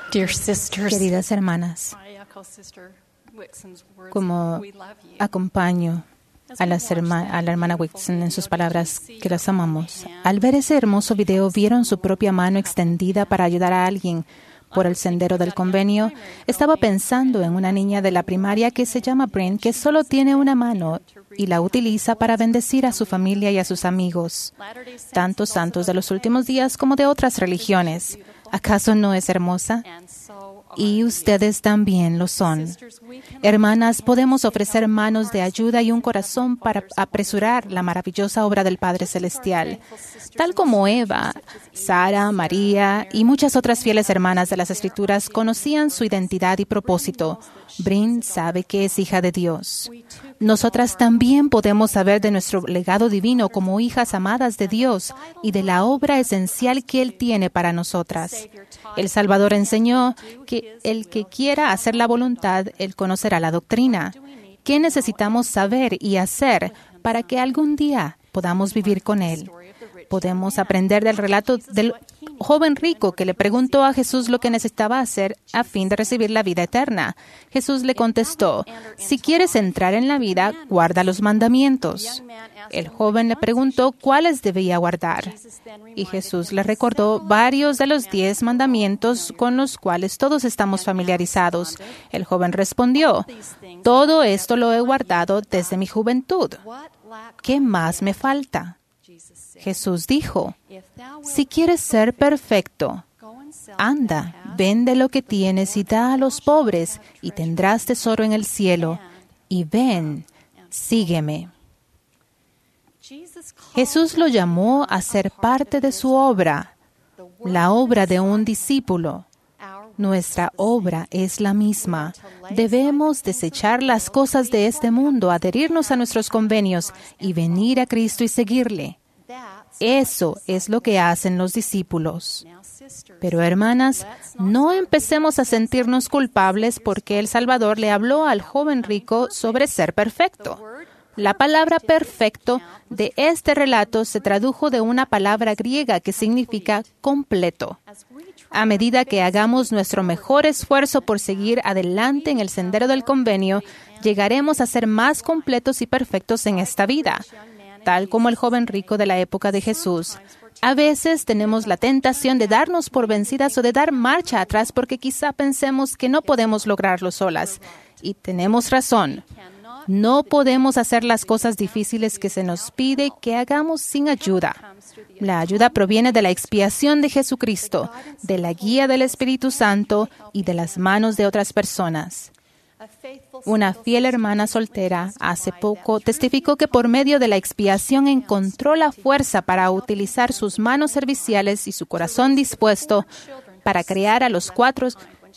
Dear sisters, Queridas hermanas, I echo Sister Wixon's words. como We love you. acompaño a la hermana Wixon en sus palabras que las amamos. Al ver ese hermoso video, vieron su propia mano extendida para ayudar a alguien por el sendero del convenio. Estaba pensando en una niña de la primaria que se llama Bryn, que solo tiene una mano y la utiliza para bendecir a su familia y a sus amigos, tantos santos de los últimos días como de otras religiones. ¿Acaso no es hermosa? Y ustedes también lo son. Hermanas, podemos ofrecer manos de ayuda y un corazón para apresurar la maravillosa obra del Padre Celestial. Tal como Eva, Sara, María y muchas otras fieles hermanas de las Escrituras conocían su identidad y propósito. Bryn sabe que es hija de Dios. Nosotras también podemos saber de nuestro legado divino como hijas amadas de Dios y de la obra esencial que Él tiene para nosotras. El Salvador enseñó que el que quiera hacer la voluntad, Él conocerá la doctrina. ¿Qué necesitamos saber y hacer para que algún día podamos vivir con Él? Podemos aprender del relato del joven rico que le preguntó a Jesús lo que necesitaba hacer a fin de recibir la vida eterna. Jesús le contestó, si quieres entrar en la vida, guarda los mandamientos. El joven le preguntó cuáles debía guardar. Y Jesús le recordó varios de los 10 mandamientos con los cuales todos estamos familiarizados. El joven respondió, todo esto lo he guardado desde mi juventud. ¿Qué más me falta? Jesús dijo, si quieres ser perfecto, anda, vende lo que tienes y da a los pobres, y tendrás tesoro en el cielo. Y ven, sígueme. Jesús lo llamó a ser parte de su obra, la obra de un discípulo. Nuestra obra es la misma. Debemos desechar las cosas de este mundo, adherirnos a nuestros convenios y venir a Cristo y seguirle. Eso es lo que hacen los discípulos. Pero, hermanas, no empecemos a sentirnos culpables porque el Salvador le habló al joven rico sobre ser perfecto. La palabra perfecto de este relato se tradujo de una palabra griega que significa completo. A medida que hagamos nuestro mejor esfuerzo por seguir adelante en el sendero del convenio, llegaremos a ser más completos y perfectos en esta vida. Tal como el joven rico de la época de Jesús. A veces tenemos la tentación de darnos por vencidas o de dar marcha atrás porque quizá pensemos que no podemos lograrlo solas. Y tenemos razón. No podemos hacer las cosas difíciles que se nos pide que hagamos sin ayuda. La ayuda proviene de la expiación de Jesucristo, de la guía del Espíritu Santo y de las manos de otras personas. Una fiel hermana soltera hace poco testificó que por medio de la expiación encontró la fuerza para utilizar sus manos serviciales y su corazón dispuesto para criar a los 4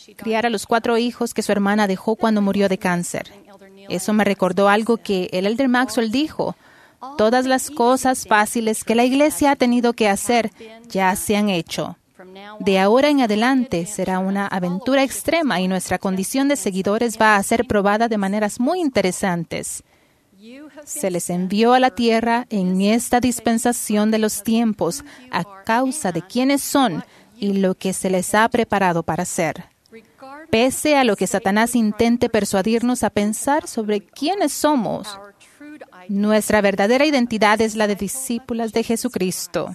hijos que su hermana dejó cuando murió de cáncer. Eso me recordó algo que el Elder Maxwell dijo. Todas las cosas fáciles que la Iglesia ha tenido que hacer ya se han hecho. De ahora en adelante será una aventura extrema y nuestra condición de seguidores va a ser probada de maneras muy interesantes. Se les envió a la tierra en esta dispensación de los tiempos a causa de quiénes son y lo que se les ha preparado para hacer. Pese a lo que Satanás intente persuadirnos a pensar sobre quiénes somos, nuestra verdadera identidad es la de discípulas de Jesucristo.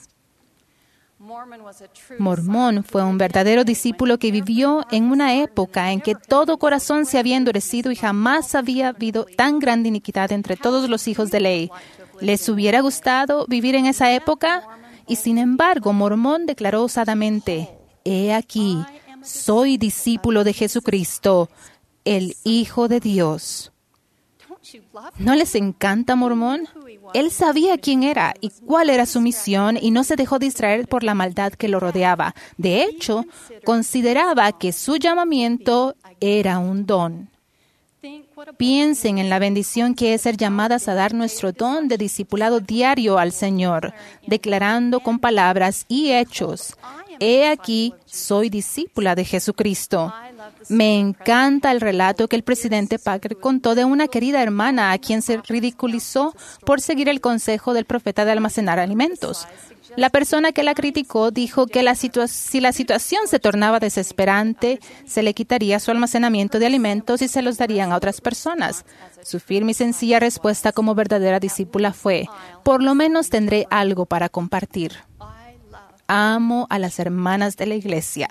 Mormón fue un verdadero discípulo que vivió en una época en que todo corazón se había endurecido y jamás había habido tan grande iniquidad entre todos los hijos de ley. ¿Les hubiera gustado vivir en esa época? Y sin embargo, Mormón declaró osadamente, «He aquí, soy discípulo de Jesucristo, el Hijo de Dios». ¿No les encanta Mormón? Él sabía quién era y cuál era su misión y no se dejó distraer por la maldad que lo rodeaba. De hecho, consideraba que su llamamiento era un don. Piensen en la bendición que es ser llamadas a dar nuestro don de discipulado diario al Señor, declarando con palabras y hechos, «He aquí, soy discípula de Jesucristo». Me encanta el relato que el presidente Packer contó de una querida hermana a quien se ridiculizó por seguir el consejo del profeta de almacenar alimentos. La persona que la criticó dijo que si la situación se tornaba desesperante, se le quitaría su almacenamiento de alimentos y se los darían a otras personas. Su firme y sencilla respuesta como verdadera discípula fue: por lo menos tendré algo para compartir. Amo a las hermanas de la iglesia.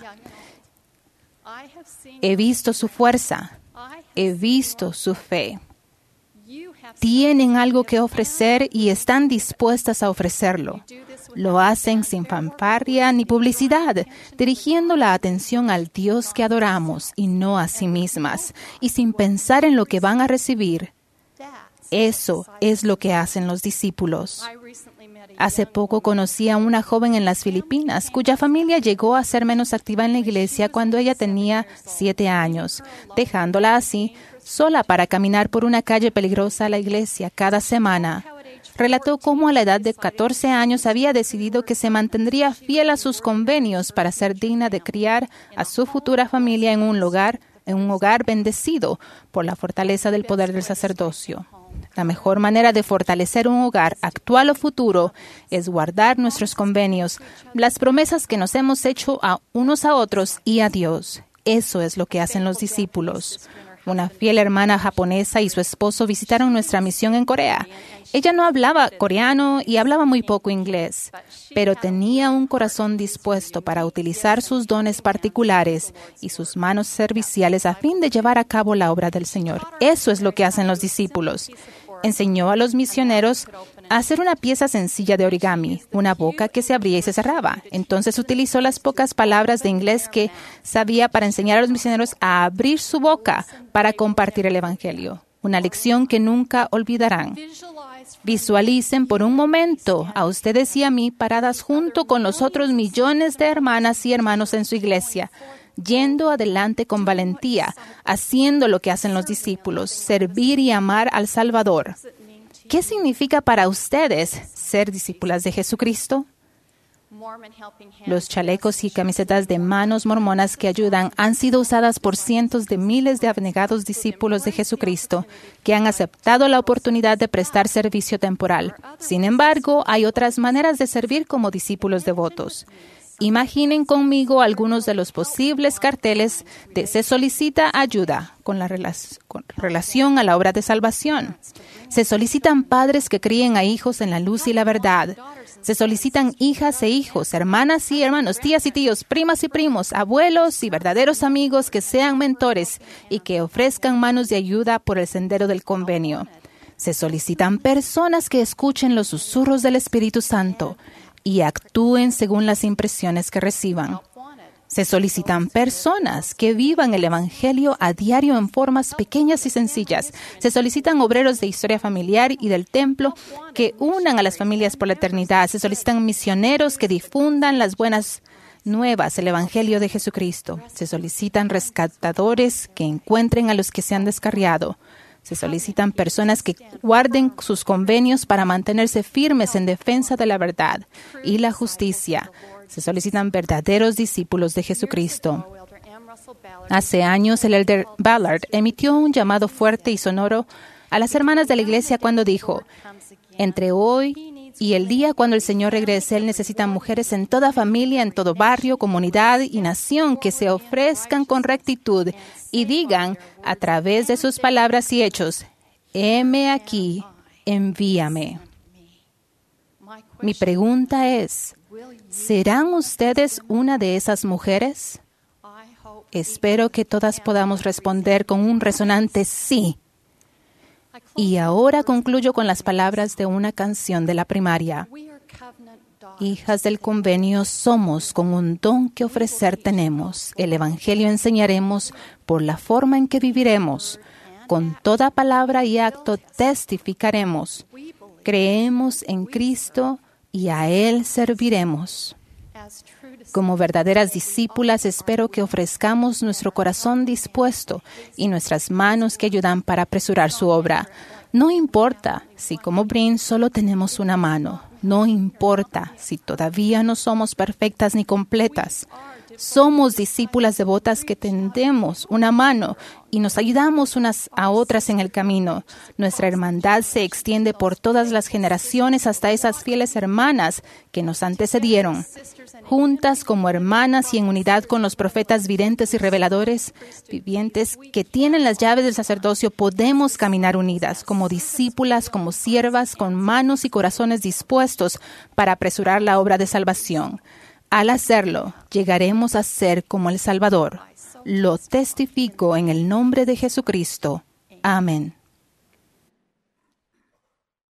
He visto su fuerza. He visto su fe. Tienen algo que ofrecer y están dispuestas a ofrecerlo. Lo hacen sin fanfarria ni publicidad, dirigiendo la atención al Dios que adoramos y no a sí mismas, y sin pensar en lo que van a recibir. Eso es lo que hacen los discípulos. Hace poco conocí a una joven en las Filipinas cuya familia llegó a ser menos activa en la iglesia cuando ella tenía 7 años, dejándola así sola para caminar por una calle peligrosa a la iglesia cada semana. Relató cómo a la edad de 14 años había decidido que se mantendría fiel a sus convenios para ser digna de criar a su futura familia en un hogar bendecido por la fortaleza del poder del sacerdocio. La mejor manera de fortalecer un hogar, actual o futuro, es guardar nuestros convenios, las promesas que nos hemos hecho a unos a otros y a Dios. Eso es lo que hacen los discípulos. Una fiel hermana japonesa y su esposo visitaron nuestra misión en Corea. Ella no hablaba coreano y hablaba muy poco inglés, pero tenía un corazón dispuesto para utilizar sus dones particulares y sus manos serviciales a fin de llevar a cabo la obra del Señor. Eso es lo que hacen los discípulos. Enseñó a los misioneros a hacer una pieza sencilla de origami, una boca que se abría y se cerraba. Entonces utilizó las pocas palabras de inglés que sabía para enseñar a los misioneros a abrir su boca para compartir el Evangelio. Una lección que nunca olvidarán. Visualicen por un momento a ustedes y a mí paradas junto con los otros millones de hermanas y hermanos en su iglesia, yendo adelante con valentía, haciendo lo que hacen los discípulos, servir y amar al Salvador. ¿Qué significa para ustedes ser discípulas de Jesucristo? Los chalecos y camisetas de manos mormonas que ayudan han sido usadas por cientos de miles de abnegados discípulos de Jesucristo que han aceptado la oportunidad de prestar servicio temporal. Sin embargo, hay otras maneras de servir como discípulos devotos. Imaginen conmigo algunos de los posibles carteles de "Se solicita ayuda" con relación a la obra de salvación. Se solicitan padres que críen a hijos en la luz y la verdad. Se solicitan hijas e hijos, hermanas y hermanos, tías y tíos, primas y primos, abuelos y verdaderos amigos que sean mentores y que ofrezcan manos de ayuda por el sendero del convenio. Se solicitan personas que escuchen los susurros del Espíritu Santo y actúen según las impresiones que reciban. Se solicitan personas que vivan el Evangelio a diario en formas pequeñas y sencillas. Se solicitan obreros de historia familiar y del templo que unan a las familias por la eternidad. Se solicitan misioneros que difundan las buenas nuevas, el Evangelio de Jesucristo. Se solicitan rescatadores que encuentren a los que se han descarriado. Se solicitan personas que guarden sus convenios para mantenerse firmes en defensa de la verdad y la justicia. Se solicitan verdaderos discípulos de Jesucristo. Hace años, el elder Ballard emitió un llamado fuerte y sonoro a las hermanas de la iglesia cuando dijo: entre hoy y el día cuando el Señor regrese, Él necesita mujeres en toda familia, en todo barrio, comunidad y nación que se ofrezcan con rectitud y digan a través de sus palabras y hechos: heme aquí, envíame. Mi pregunta es: ¿serán ustedes una de esas mujeres? Espero que todas podamos responder con un resonante sí. Y ahora concluyo con las palabras de una canción de la primaria. Hijas del convenio somos, con un don que ofrecer tenemos. El Evangelio enseñaremos por la forma en que viviremos. Con toda palabra y acto testificaremos. Creemos en Cristo y a Él serviremos. Como verdaderas discípulas, espero que ofrezcamos nuestro corazón dispuesto y nuestras manos que ayudan para apresurar su obra. No importa si, como Brin, solo tenemos una mano. No importa si todavía no somos perfectas ni completas. Somos discípulas devotas que tendemos una mano y nos ayudamos unas a otras en el camino. Nuestra hermandad se extiende por todas las generaciones hasta esas fieles hermanas que nos antecedieron. Juntas como hermanas y en unidad con los profetas videntes y reveladores vivientes que tienen las llaves del sacerdocio, podemos caminar unidas como discípulas, como siervas, con manos y corazones dispuestos para apresurar la obra de salvación. Al hacerlo, llegaremos a ser como el Salvador. Lo testifico en el nombre de Jesucristo. Amén.